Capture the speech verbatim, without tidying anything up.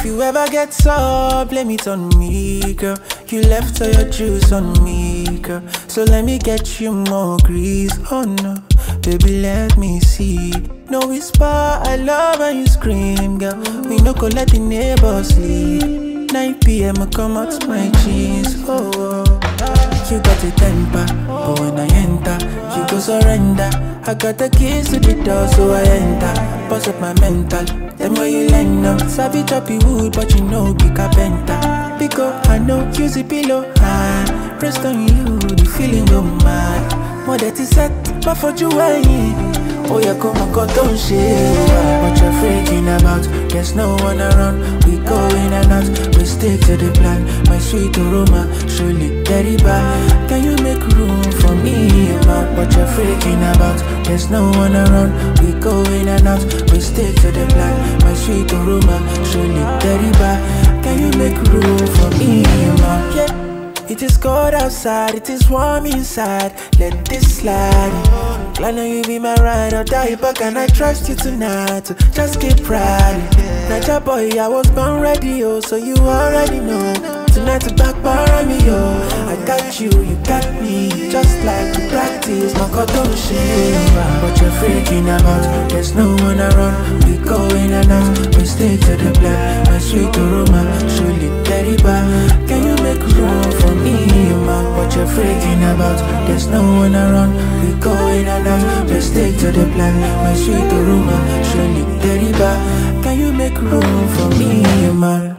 If you ever get sore, blame it on me, girl. You left all your juice on me, girl. So let me get you more grease, oh no. Baby, let me see. No whisper, I love when you scream, girl. We no go let the neighbors sleep. nine p m I come out my jeans, oh, oh. You got a temper, but when I enter, you go surrender. I got the keys to the door, so I enter. Bust up my mental, them where you land up. Savvy choppy wood, but you know be carpenter. Because I know, use a pillow, ah. Rest on you, the feeling go mad. More that is set, but for you ain't. Oh yeah, come on, cut on shit. What you're freaking about, there's no one around. We go in and out, we stick to the plan. My sweet aroma, surely dirty bad. Can you make room for me, man? What you're freaking about, there's no one around. We go in and out, we stick to the plan. My sweet aroma, surely dirty bad. Can you make room for me, man? Yeah. It is cold outside, it is warm inside. Let this slide. Glad now you be my ride or die, but can I trust you tonight? So just keep riding. Nature boy, I was born ready, oh, so you already know. Tonight to back bar me, oh. I got you, you got me. Just like to practice, no cut on shit. What you're freaking about, there's no one around. We go in and out, we stay to the plan. My sweet aroma, surely dirty bad. Can you make room for me, man? What you're freaking about, there's no one around. We go in and out, we stay to the plan. My sweet aroma, surely dirty bad. Can you make room for me, man?